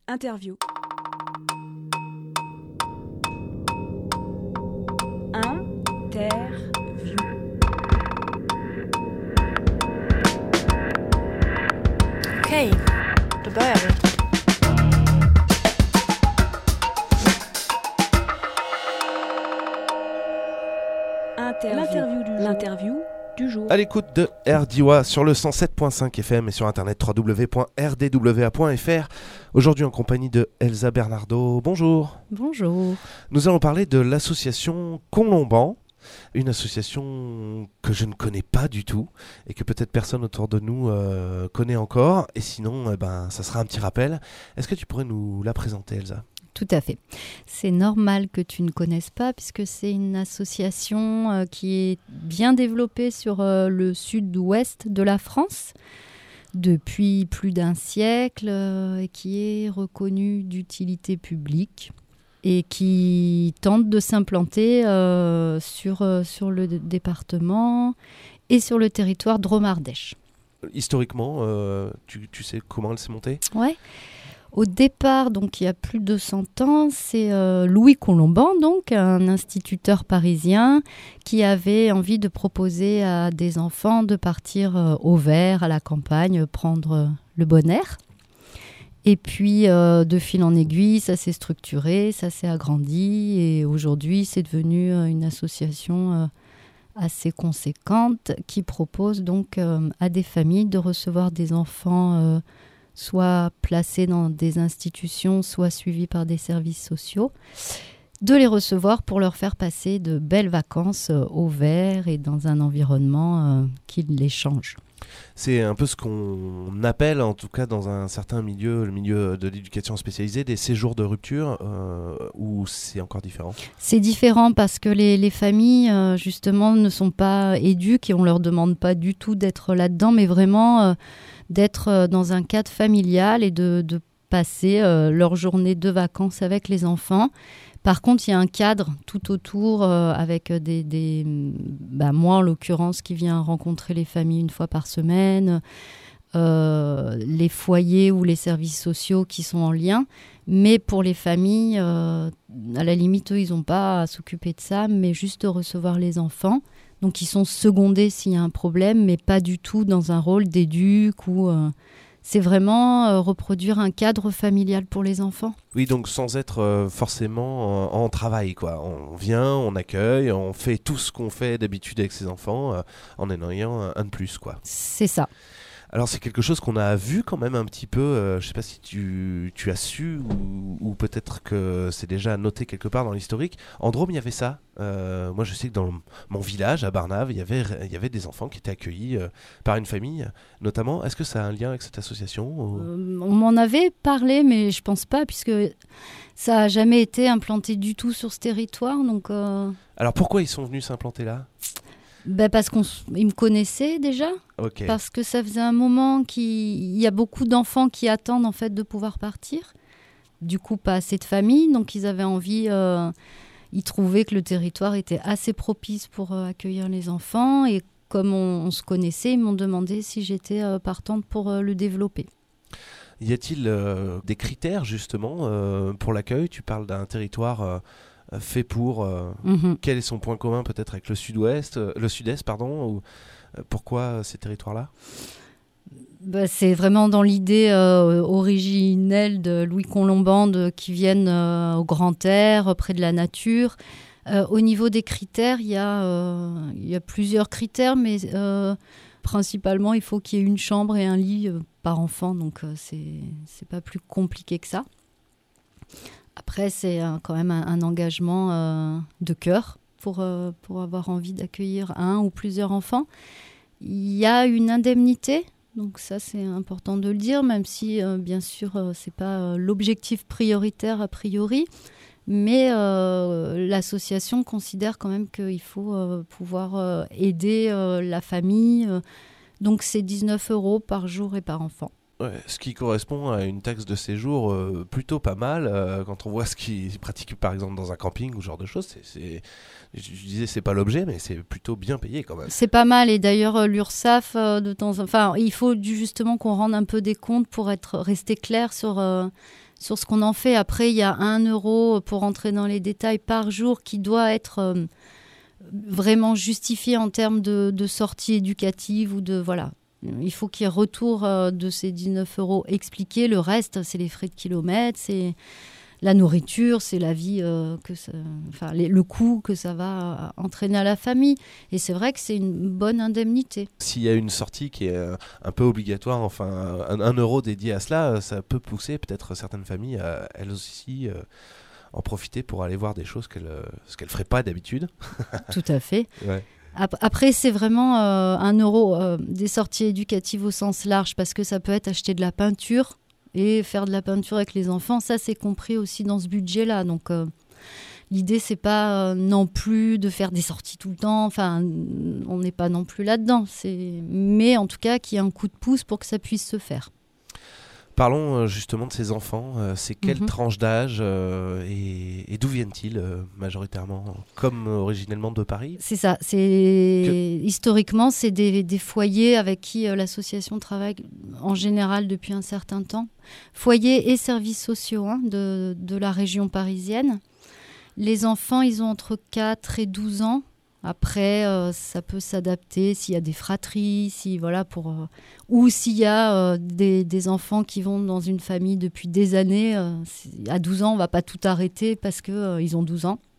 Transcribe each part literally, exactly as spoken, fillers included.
Interview. Interview. Okej, då börjar vi. Interview. L'interview du jour. L'interview du jour. À l'écoute de R D W A sur le cent sept virgule cinq F M et sur internet w w w point r d w a point f r. Aujourd'hui en compagnie de Elsa Bernardo. Bonjour. Bonjour. Nous allons parler de l'association Colomban, une association que je ne connais pas du tout et que peut-être personne autour de nous euh, connaît encore. Et sinon, eh ben, ça sera un petit rappel. Est-ce que tu pourrais nous la présenter, Elsa ? Tout à fait. C'est normal que tu ne connaisses pas puisque c'est une association euh, qui est bien développée sur euh, le sud-ouest de la France depuis plus d'un siècle euh, et qui est reconnue d'utilité publique et qui tente de s'implanter euh, sur, euh, sur le d- département et sur le territoire Drôme-Ardèche. Historiquement, euh, tu, tu sais comment elle s'est montée ? Ouais. Au départ, donc il y a plus de cent ans, c'est euh, Louis Colomban, donc un instituteur parisien qui avait envie de proposer à des enfants de partir euh, au vert, à la campagne, prendre euh, le bon air. Et puis, euh, de fil en aiguille, ça s'est structuré, ça s'est agrandi et aujourd'hui, c'est devenu euh, une association euh, assez conséquente qui propose donc euh, à des familles de recevoir des enfants euh, soit placés dans des institutions, soit suivis par des services sociaux, de les recevoir pour leur faire passer de belles vacances euh, au vert et dans un environnement euh, qui les change. C'est un peu ce qu'on appelle, en tout cas dans un certain milieu, le milieu de l'éducation spécialisée, des séjours de rupture, euh, ou c'est encore différent ? C'est différent parce que les, les familles, euh, justement, ne sont pas éduques et on ne leur demande pas du tout d'être là-dedans, mais vraiment euh, d'être euh, dans un cadre familial et de, de passer euh, leur journée de vacances avec les enfants. Par contre, il y a un cadre tout autour euh, avec des, des bah, moi en l'occurrence qui viens rencontrer les familles une fois par semaine, euh, les foyers ou les services sociaux qui sont en lien. Mais pour les familles, euh, à la limite, eux, ils n'ont pas à s'occuper de ça, mais juste de recevoir les enfants. Donc, ils sont secondés s'il y a un problème, mais pas du tout dans un rôle d'éduc ou... Euh, c'est vraiment euh, reproduire un cadre familial pour les enfants. Oui, donc sans être euh, forcément en, en travail, quoi. On vient, on accueille, on fait tout ce qu'on fait d'habitude avec ses enfants, euh, en en ayant un, un de plus, quoi. C'est ça. Alors c'est quelque chose qu'on a vu quand même un petit peu, euh, je ne sais pas si tu, tu as su ou, ou peut-être que c'est déjà noté quelque part dans l'historique. En Drôme, il y avait ça. Euh, moi je sais que dans mon village, à Barnave, il y avait, il y avait des enfants qui étaient accueillis euh, par une famille, notamment. Est-ce que ça a un lien avec cette association ou... euh, On m'en avait parlé, mais je ne pense pas, puisque ça n'a jamais été implanté du tout sur ce territoire. Donc, euh... Alors pourquoi ils sont venus s'implanter là ? Ben parce qu'ils me connaissaient déjà, okay. Parce que ça faisait un moment qu'il y a beaucoup d'enfants qui attendent en fait de pouvoir partir. Du coup, pas assez de familles, donc ils avaient envie, euh, ils trouvaient que le territoire était assez propice pour euh, accueillir les enfants. Et comme on, on se connaissait, ils m'ont demandé si j'étais euh, partante pour euh, le développer. Y a-t-il euh, des critères justement euh, pour l'accueil ? Tu parles d'un territoire... Euh, fait pour euh, mm-hmm. Quel est son point commun peut-être avec le sud-ouest, euh, le sud-est pardon, ou euh, pourquoi ces territoires-là ? Bah, c'est vraiment dans l'idée euh, originelle de Louis Colomban de, qui viennent euh, au grand air, près de la nature. Euh, au niveau des critères, il y a, euh, y a plusieurs critères, mais euh, principalement il faut qu'il y ait une chambre et un lit euh, par enfant, donc euh, c'est, c'est pas plus compliqué que ça. Après, c'est euh, quand même un, un engagement euh, de cœur pour, euh, pour avoir envie d'accueillir un ou plusieurs enfants. Il y a une indemnité, donc ça c'est important de le dire, même si euh, bien sûr euh, ce n'est pas euh, l'objectif prioritaire a priori, mais euh, l'association considère quand même qu'il faut euh, pouvoir euh, aider euh, la famille. Euh, donc c'est dix-neuf euros par jour et par enfant. Ouais, ce qui correspond à une taxe de séjour euh, plutôt pas mal euh, quand on voit ce qui est pratiqué par exemple dans un camping ou ce genre de choses. C'est, c'est, je, je disais c'est pas l'objet, mais c'est plutôt bien payé quand même. C'est pas mal et d'ailleurs l'URSSAF euh, de temps, enfin il faut du, justement qu'on rende un peu des comptes pour être resté clair sur euh, sur ce qu'on en fait. Après, il y a un euro, pour entrer dans les détails, par jour qui doit être euh, vraiment justifié en termes de, de sortie éducative ou de... Voilà. Il faut qu'il y ait retour euh, de ces dix-neuf euros expliqués. Le reste, c'est les frais de kilomètres, c'est la nourriture, c'est la vie, euh, que ça, enfin, les, le coût que ça va entraîner à la famille. Et c'est vrai que c'est une bonne indemnité. S'il y a une sortie qui est euh, un peu obligatoire, enfin un, un euro dédié à cela, ça peut pousser peut-être certaines familles à elles aussi euh, en profiter pour aller voir des choses qu'elles ne qu'elles feraient pas d'habitude. Tout à fait. Ouais. Après, c'est vraiment euh, un euro euh, des sorties éducatives au sens large, parce que ça peut être acheter de la peinture et faire de la peinture avec les enfants. Ça, c'est compris aussi dans ce budget-là. Donc, euh, l'idée, c'est pas euh, non plus de faire des sorties tout le temps. Enfin, on n'est pas non plus là-dedans. C'est... Mais en tout cas, qu'il y ait un coup de pouce pour que ça puisse se faire. Parlons euh, justement de ces enfants. Euh, c'est quelle Mhm. tranche d'âge euh, et, et d'où viennent-ils euh, majoritairement, comme euh, originellement de Paris? C'est ça. C'est... Que- Historiquement, c'est des, des foyers avec qui euh, l'association travaille en général depuis un certain temps. Foyers et services sociaux hein, de, de la région parisienne. Les enfants, ils ont entre quatre et douze ans. Après, euh, ça peut s'adapter s'il y a des fratries, si, voilà, pour, euh, ou s'il y a euh, des, des enfants qui vont dans une famille depuis des années. Euh, à douze ans, on ne va pas tout arrêter parce qu'ils euh, ont douze ans.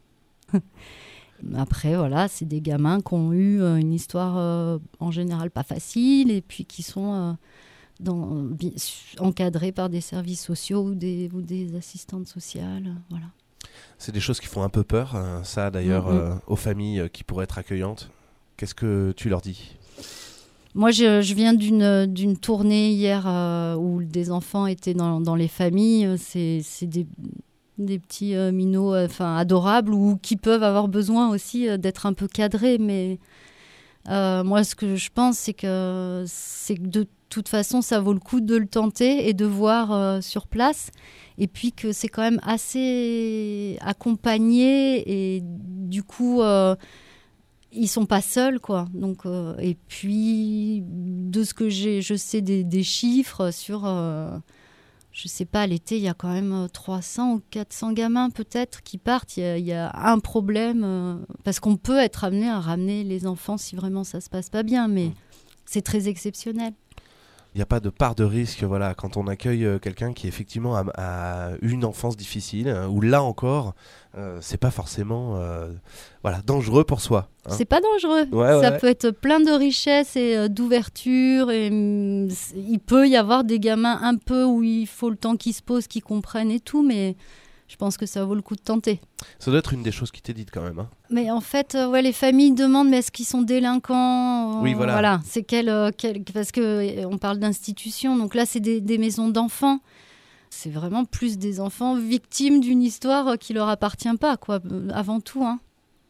Après, voilà, c'est des gamins qui ont eu euh, une histoire euh, en général pas facile et puis qui sont euh, dans, bi- encadrés par des services sociaux ou des, ou des assistantes sociales. Voilà. C'est des choses qui font un peu peur, hein, ça d'ailleurs, Mhm. euh, aux familles euh, qui pourraient être accueillantes. Qu'est-ce que tu leur dis? Moi, je, je viens d'une, d'une tournée hier euh, où des enfants étaient dans, dans les familles. C'est, c'est des, des petits euh, minots euh, enfin, adorables ou qui peuvent avoir besoin aussi euh, d'être un peu cadrés. Mais euh, moi, ce que je pense, c'est que, c'est que de toute façon, ça vaut le coup de le tenter et de voir euh, sur place. Et puis que c'est quand même assez accompagné et du coup... Euh, ils sont pas seuls, quoi. Donc, euh, et puis, de ce que j'ai, je sais des, des chiffres sur, euh, je sais pas, l'été, il y a quand même trois cents ou quatre cents gamins peut-être qui partent. Il y a, il y a un problème, euh, parce qu'on peut être amené à ramener les enfants si vraiment ça se passe pas bien, mais c'est très exceptionnel. Il n'y a pas de part de risque, voilà, quand on accueille euh, quelqu'un qui effectivement a, a eu une enfance difficile, hein, où là encore, euh, c'est pas forcément euh, voilà, dangereux pour soi. Hein. C'est pas dangereux. Ouais, ça ouais. peut être plein de richesses et euh, d'ouverture. Et, hum, il peut y avoir des gamins un peu où il faut le temps qu'ils se posent, qu'ils comprennent et tout, mais je pense que ça vaut le coup de tenter. Ça doit être une des choses qui t'est dite quand même. Hein. Mais en fait, euh, ouais, les familles demandent, mais est-ce qu'ils sont délinquants? Oui, voilà. Voilà, c'est quel, euh, quel, parce que euh, on parle d'institutions, donc là, c'est des, des maisons d'enfants. C'est vraiment plus des enfants victimes d'une histoire euh, qui leur appartient pas, quoi, euh, avant tout. Hein.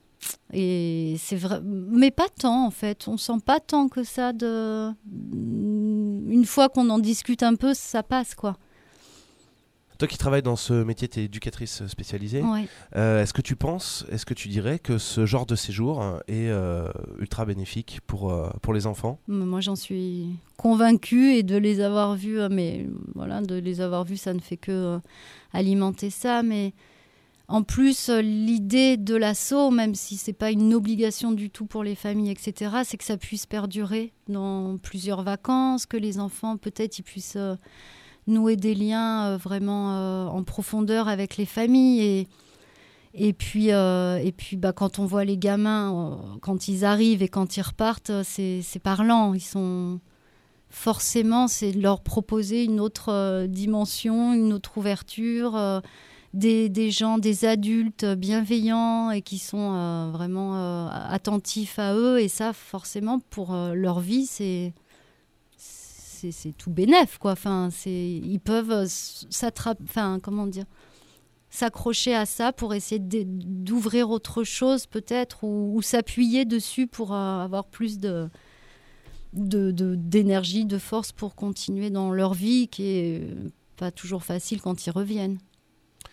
Et c'est vrai, mais pas tant en fait. On sent pas tant que ça de. Une fois qu'on en discute un peu, ça passe, quoi. Toi qui travailles dans ce métier, tu es éducatrice spécialisée. Ouais. Euh, est-ce que tu penses, est-ce que tu dirais que ce genre de séjour est euh, ultra bénéfique pour, euh, pour les enfants? Moi, j'en suis convaincue et de les avoir vus, mais voilà, de les avoir vus, ça ne fait que euh, alimenter ça. Mais en plus, euh, l'idée de l'assaut, même si c'est pas une obligation du tout pour les familles, et cetera, c'est que ça puisse perdurer dans plusieurs vacances, que les enfants, peut-être, ils puissent euh, nouer des liens euh, vraiment euh, en profondeur avec les familles. Et, et puis, euh, et puis bah, quand on voit les gamins, euh, quand ils arrivent et quand ils repartent, c'est, c'est parlant. Ils sont... Forcément, c'est de leur proposer une autre euh, dimension, une autre ouverture, euh, des, des gens, des adultes bienveillants et qui sont euh, vraiment euh, attentifs à eux. Et ça, forcément, pour euh, leur vie, c'est... C'est, c'est tout bénef, quoi. Enfin, c'est, ils peuvent s'attraper, enfin, comment dire, s'accrocher à ça pour essayer de, d'ouvrir autre chose, peut-être, ou, ou s'appuyer dessus pour euh, avoir plus de, de, de, d'énergie, de force pour continuer dans leur vie, qui est pas toujours facile quand ils reviennent.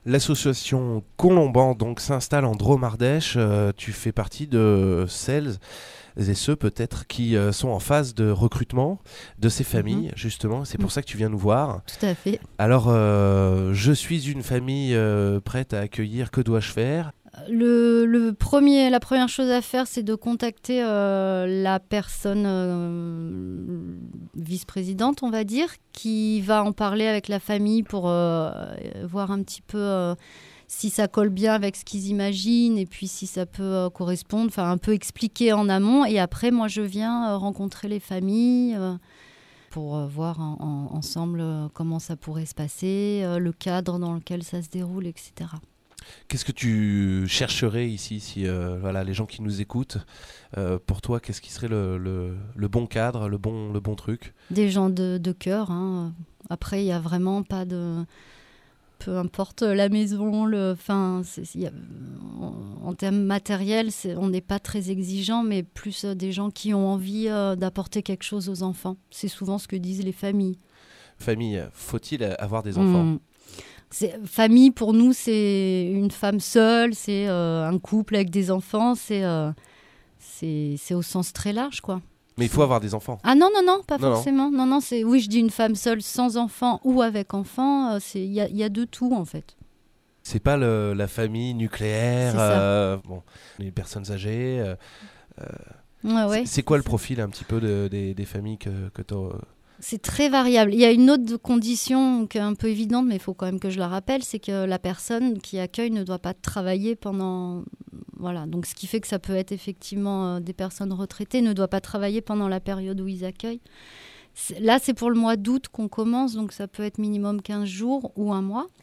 L'association Colomban donc s'installe en Drôme-Ardèche. Euh, tu fais partie de celles et ceux peut-être qui euh, sont en phase de recrutement de ces familles, mmh. justement. C'est pour mmh. ça que tu viens nous voir. Tout à fait. Alors, euh, je suis une famille euh, prête à accueillir. Que dois-je faire ? Le, le premier, la première chose à faire, c'est de contacter euh, la personne euh, vice-présidente, on va dire, qui va en parler avec la famille pour euh, voir un petit peu euh, si ça colle bien avec ce qu'ils imaginent et puis si ça peut euh, correspondre, enfin un peu expliquer en amont. Et après, moi, je viens euh, rencontrer les familles euh, pour euh, voir en, en, ensemble euh, comment ça pourrait se passer, euh, le cadre dans lequel ça se déroule, et cetera. Qu'est-ce que tu chercherais ici, si euh, voilà, les gens qui nous écoutent, euh, pour toi, qu'est-ce qui serait le, le, le bon cadre, le bon, le bon truc ? Des gens de, de cœur. Hein. Après, il n'y a vraiment pas de... Peu importe la maison, le... Enfin, c'est, y a... en, en termes matériels, c'est... on n'est pas très exigeant, mais plus euh, des gens qui ont envie euh, d'apporter quelque chose aux enfants. C'est souvent ce que disent les familles. Famille, faut-il avoir des enfants ? Mmh. C'est, famille, pour nous, c'est une femme seule, c'est euh, un couple avec des enfants, c'est, euh, c'est, c'est au sens très large, quoi. Mais il faut avoir des enfants. Ah non, non, non, pas non, forcément. Non. non, non, c'est, oui, je dis une femme seule sans enfants ou avec enfants, il y a, y a de tout, en fait. C'est pas le, la famille nucléaire, euh, bon, les personnes âgées. Euh, ouais, ouais. C'est, c'est quoi le profil un petit peu de, des, des familles que, que tu as ? C'est très variable. Il y a une autre condition qui est un peu évidente, mais il faut quand même que je la rappelle, c'est que la personne qui accueille ne doit pas travailler pendant... Voilà, donc ce qui fait que ça peut être effectivement euh, des personnes retraitées, ne doit pas travailler pendant la période où ils accueillent. C'est... Là, c'est pour le mois d'août qu'on commence, donc ça peut être minimum quinze jours ou un mois.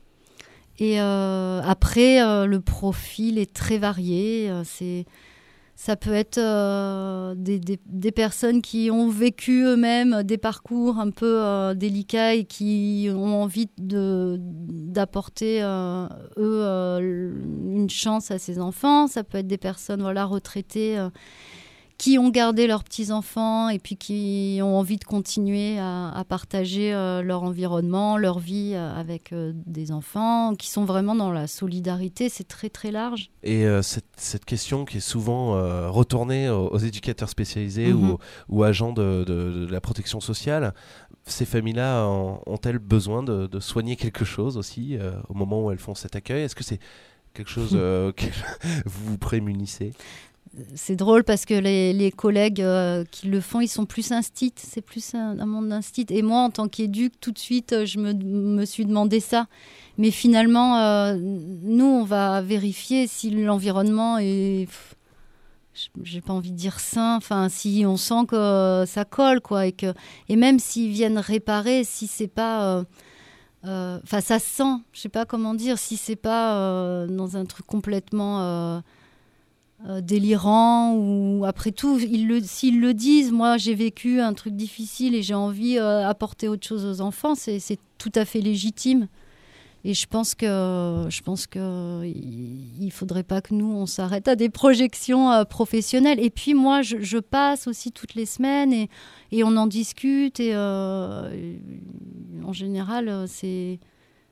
Et euh, après, euh, le profil est très varié. Euh, c'est... Ça peut être euh, des, des, des personnes qui ont vécu eux-mêmes des parcours un peu euh, délicats et qui ont envie de, d'apporter, euh, eux, euh, une chance à ces enfants. Ça peut être des personnes voilà, retraitées euh, qui ont gardé leurs petits-enfants et puis qui ont envie de continuer à, à partager euh, leur environnement, leur vie euh, avec euh, des enfants, qui sont vraiment dans la solidarité. C'est très, très large. Et euh, cette, cette question qui est souvent euh, retournée aux, aux éducateurs spécialisés Mm-hmm. ou, ou agents de, de, de la protection sociale, ces familles-là en, ont-elles besoin de, de soigner quelque chose aussi euh, au moment où elles font cet accueil ? Est-ce que c'est quelque chose euh, que vous vous prémunissez ? C'est drôle parce que les, les collègues euh, qui le font, ils sont plus instits, c'est plus un, un monde d'instit. Et moi, en tant qu'éduc, tout de suite, je me, me suis demandé ça. Mais finalement, euh, nous, on va vérifier si l'environnement est... Pff, j'ai pas envie de dire sain, enfin, si on sent que euh, ça colle, quoi. Et, que, et même s'ils viennent réparer, si c'est pas... Enfin, euh, euh, ça sent, je sais pas comment dire, si c'est pas euh, dans un truc complètement... Euh, Euh, délirant ou après tout ils le, s'ils le disent, moi j'ai vécu un truc difficile et j'ai envie d'apporter euh, autre chose aux enfants, c'est, c'est tout à fait légitime et je pense que je pense que il faudrait pas que nous on s'arrête à des projections euh, professionnelles. Et puis moi je, je passe aussi toutes les semaines et, et on en discute et, euh, et en général c'est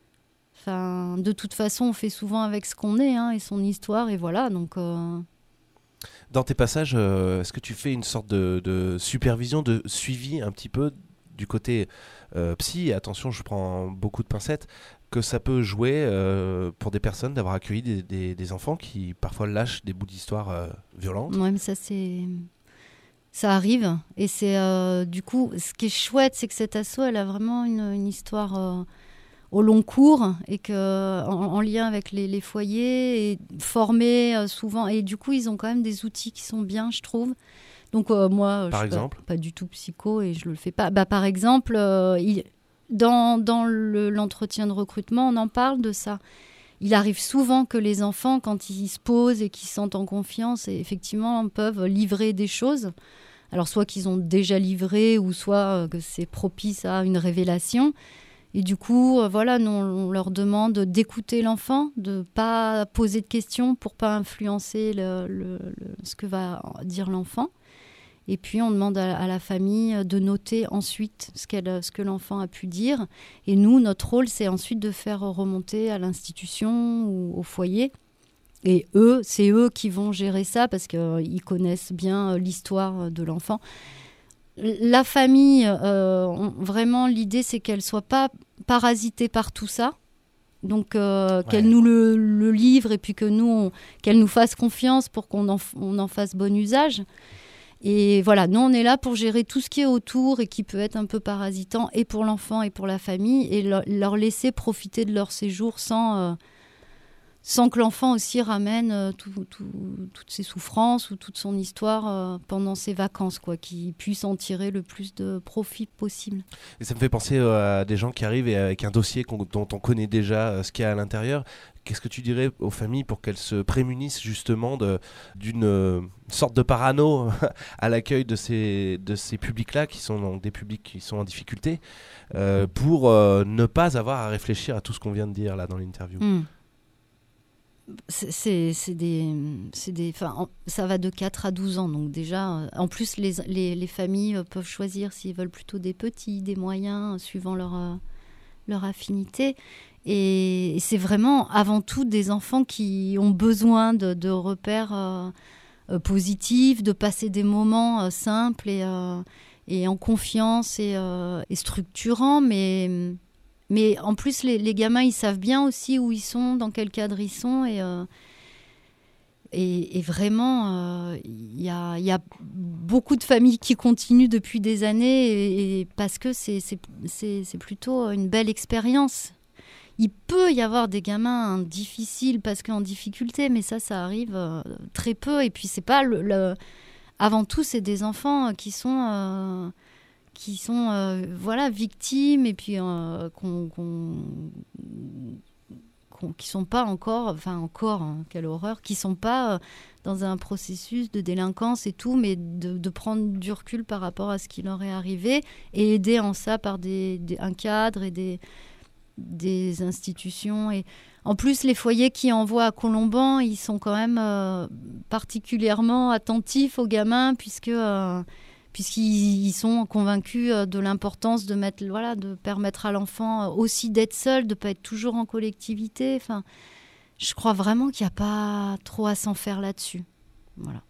enfin de toute façon on fait souvent avec ce qu'on est hein, et son histoire et voilà donc euh... Dans tes passages, euh, est-ce que tu fais une sorte de, de supervision, de suivi un petit peu du côté euh, psy ? Et attention, je prends beaucoup de pincettes, que ça peut jouer euh, pour des personnes d'avoir accueilli des, des, des enfants qui parfois lâchent des bouts d'histoire euh, violentes. Ouais, mais ça c'est... Ça arrive. Et c'est euh, du coup, ce qui est chouette, c'est que cette asso, elle a vraiment une, une histoire... Euh, au long cours et que, en, en lien avec les, les foyers et formés euh, souvent et du coup ils ont quand même des outils qui sont bien je trouve donc euh, moi par je exemple suis pas, pas du tout psycho et je le fais pas bah, par exemple euh, il, dans, dans le, l'entretien de recrutement on en parle de ça. Il arrive souvent que les enfants quand ils se posent et qu'ils se sentent en confiance et effectivement peuvent livrer des choses alors soit qu'ils ont déjà livré ou soit euh, que c'est propice à une révélation. Et du coup, euh, voilà, nous, on leur demande d'écouter l'enfant, de ne pas poser de questions pour ne pas influencer le, le, le, ce que va dire l'enfant. Et puis, on demande à, à la famille de noter ensuite ce, qu'elle, ce que l'enfant a pu dire. Et nous, notre rôle, c'est ensuite de faire remonter à l'institution ou au foyer. Et eux, c'est eux qui vont gérer ça parce qu'ils euh, connaissent bien euh, l'histoire de l'enfant. La famille, euh, on, vraiment, l'idée, c'est qu'elle ne soit pas parasitée par tout ça. Donc, euh, ouais. qu'elle nous le, le livre et puis que nous, on, qu'elle nous fasse confiance pour qu'on en, on en fasse bon usage. Et voilà, nous, on est là pour gérer tout ce qui est autour et qui peut être un peu parasitant et pour l'enfant et pour la famille et leur, leur laisser profiter de leur séjour sans, euh, sans que l'enfant aussi ramène euh, tout, tout, toutes ses souffrances ou toute son histoire euh, pendant ses vacances, quoi, qu'il puisse en tirer le plus de profit possible. Et ça me fait penser euh, à des gens qui arrivent et avec un dossier qu'on, dont on connaît déjà euh, ce qu'il y a à l'intérieur. Qu'est-ce que tu dirais aux familles pour qu'elles se prémunissent justement de, d'une euh, sorte de parano à l'accueil de ces, de ces publics-là, qui sont donc des publics qui sont en difficulté, euh, pour euh, ne pas avoir à réfléchir à tout ce qu'on vient de dire là dans l'interview? Mmh. C'est, c'est, c'est des, c'est des, enfin, ça va de quatre à douze ans, donc déjà, en plus, les, les, les familles peuvent choisir s'ils veulent plutôt des petits, des moyens, suivant leur, leur affinité. Et c'est vraiment avant tout des enfants qui ont besoin de, de repères euh, euh, positifs, de passer des moments euh, simples et, euh, et en confiance et, euh, et structurants. Mais, mais en plus, les, les gamins, ils savent bien aussi où ils sont, dans quel cadre ils sont. Et, euh, et, et vraiment, il euh, y, a, y a beaucoup de familles qui continuent depuis des années et, et parce que c'est, c'est, c'est, c'est plutôt une belle expérience. Il peut y avoir des gamins difficiles parce qu'en difficulté, mais ça, ça arrive euh, très peu. Et puis, c'est pas le, le... avant tout, c'est des enfants qui sont, euh, qui sont euh, voilà, victimes et puis euh, qu'on, qu'on... Qu'on... qui sont pas encore, enfin encore, hein, quelle horreur, qui sont pas euh, dans un processus de délinquance et tout, mais de, de prendre du recul par rapport à ce qui leur est arrivé et aider en ça par des, des, un cadre et des des institutions. Et en plus, les foyers qui envoient à Colomban, ils sont quand même euh, particulièrement attentifs aux gamins puisque, euh, puisqu'ils ils sont convaincus de l'importance de, mettre, voilà, de permettre à l'enfant aussi d'être seul, de ne pas être toujours en collectivité. Enfin, je crois vraiment qu'il n'y a pas trop à s'en faire là-dessus. Voilà.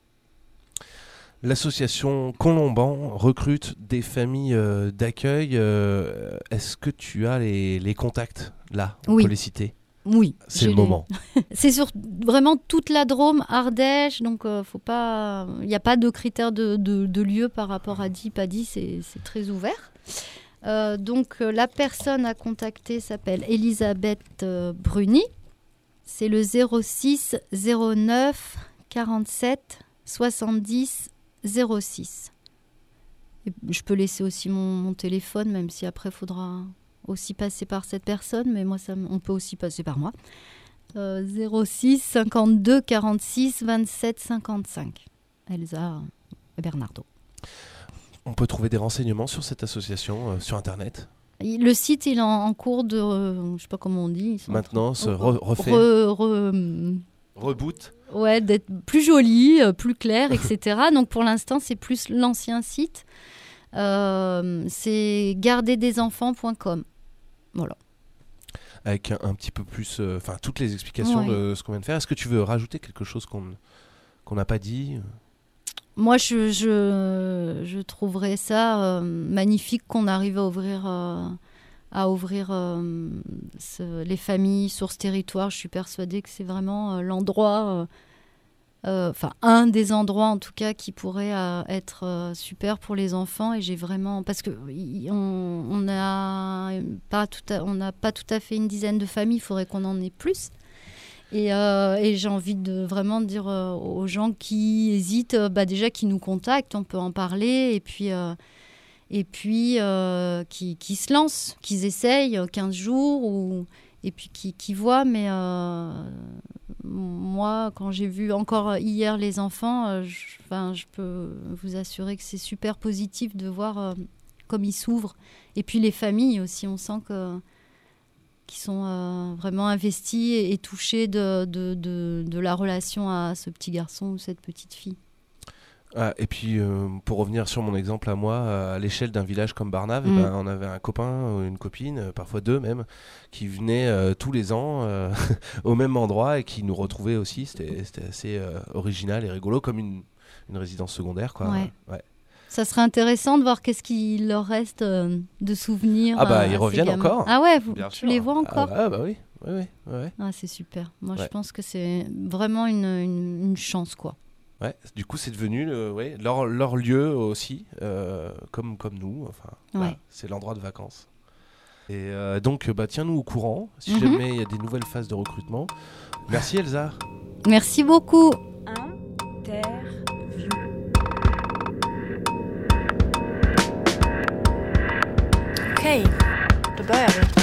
L'association Colomban recrute des familles euh, d'accueil. Euh, est-ce que tu as les, les contacts là? On oui. peut les citer? Oui. C'est le les... moment. C'est sur vraiment toute la Drôme, Ardèche. Donc, il euh, faut pas. Il n'y a pas de critères de, de, de lieu par rapport à dit, pas dit. C'est, c'est très ouvert. Euh, donc, euh, la personne à contacter s'appelle Elisabeth euh, Bruni. C'est le zéro six zéro neuf quarante-sept soixante-dix zéro six. Et je peux laisser aussi mon, mon téléphone, même si après il faudra aussi passer par cette personne, mais moi ça, on peut aussi passer par moi. Euh, zéro six cinquante-deux quarante-six vingt-sept cinquante-cinq. Elsa et Bernardo. On peut trouver des renseignements sur cette association euh, sur internet? Le site il est en, en cours de, euh, je sais pas comment on dit. Maintenant, se re- refait. Re, re, Reboot. Ouais, d'être plus joli, euh, plus clair, et cetera. Donc pour l'instant, c'est plus l'ancien site. Euh, c'est garder des enfants point com. Voilà. Avec un, un petit peu plus, enfin euh, toutes les explications ouais. de ce qu'on vient de faire. Est-ce que tu veux rajouter quelque chose qu'on qu'on n'a pas dit? Moi, je, je, je trouverais ça euh, magnifique qu'on arrive à ouvrir, euh, à ouvrir euh, ce, les familles sur ce territoire. Je suis persuadée que c'est vraiment euh, l'endroit, euh, enfin euh, un des endroits en tout cas qui pourrait euh, être euh, super pour les enfants. Et j'ai vraiment, parce que y, on on n'a pas tout à, on n'a pas tout à fait une dizaine de familles. Il faudrait qu'on en ait plus. Et, euh, et j'ai envie de vraiment dire euh, aux gens qui hésitent, euh, bah déjà qui nous contactent, on peut en parler, et puis, euh, et puis euh, qui, qui se lancent, qu'ils essayent quinze jours, ou, et puis qui, qui voient. Mais euh, moi, quand j'ai vu encore hier les enfants, euh, je, je peux vous assurer que c'est super positif de voir euh, comme ils s'ouvrent. Et puis les familles aussi, on sent que qui sont euh, vraiment investis et, et touchés de, de, de, de la relation à ce petit garçon ou cette petite fille. Ah, et puis, euh, pour revenir sur mon exemple à moi, euh, à l'échelle d'un village comme Barnave, Mm. eh ben, on avait un copain ou une copine, euh, parfois deux même, qui venaient euh, tous les ans euh, au même endroit et qui nous retrouvaient aussi. C'était, c'était assez euh, original et rigolo, comme une, une résidence secondaire, quoi. Ouais. Ouais. Ça serait intéressant de voir qu'est-ce qu'il leur reste euh, de souvenirs. Ah bah, euh, ils à ces reviennent gamins. encore. Ah ouais, vous, Bien tu sûr. les vois encore. Ah bah, bah oui, oui, oui, ouais. Ah, c'est super. Moi, Ouais. je pense que c'est vraiment une, une, une chance, quoi. Ouais, du coup, c'est devenu euh, ouais, leur, leur lieu aussi, euh, comme, comme nous. Enfin, Ouais. voilà, c'est l'endroit de vacances. Et euh, donc, bah, tiens-nous au courant si Mhm. jamais il y a des nouvelles phases de recrutement. Merci Elsa. Merci beaucoup. Interview. Okej, då börjar vi.